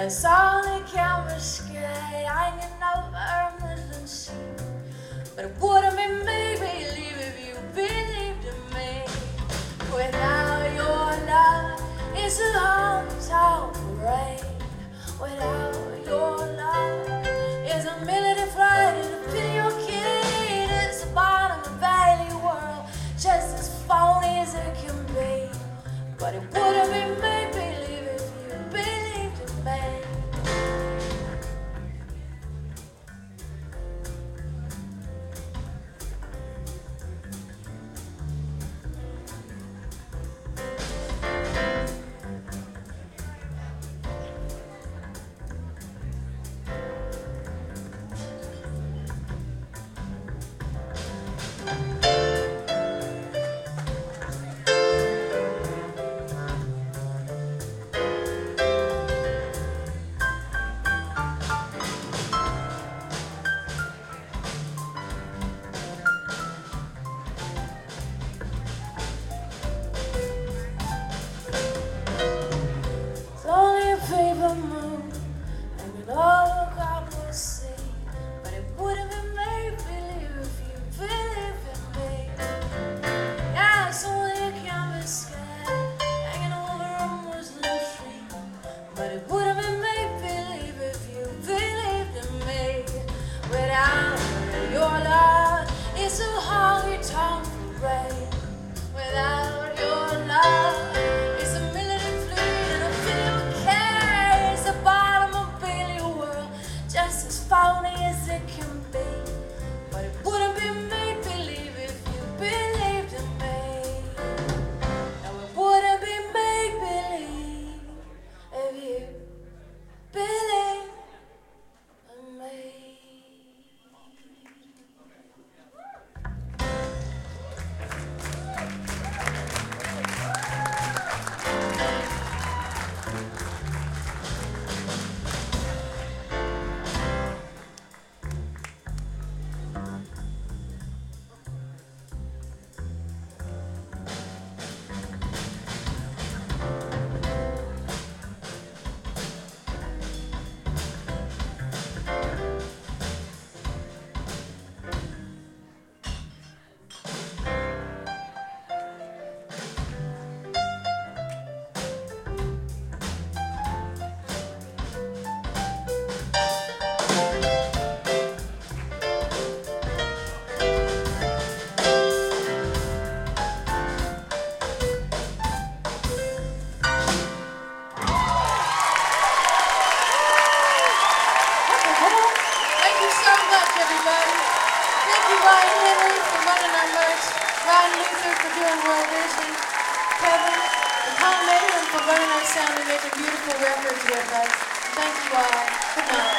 I saw the camera sky hanging over a Muslim sea. But it wouldn't be make believe if you believed in me. Without your love, it's a hometown parade. Without your love, it's a military flight in a video kid. It's the bottom of the valley world, just as phony as it can be. But it wouldn't be make believe if you believed in me. Paper moon hanging over Copper Sea. But it wouldn't be made believe if you believe in me. Yeah, it's only a canvas sky hanging over a Muslim tree. But it wouldn't be made believe if you believed in me. Without your love, it's a hungry town parade. Without your love, just as phony as it can be. But it wouldn't be made believe if you believed in me. No, it wouldn't be made believe if you believed in me. Ryan Henry for running our merch, Ryan Luther for doing World Vision, Kevin and Tom Mayhem for running our sound and making beautiful records with us. Thank you all. Good night.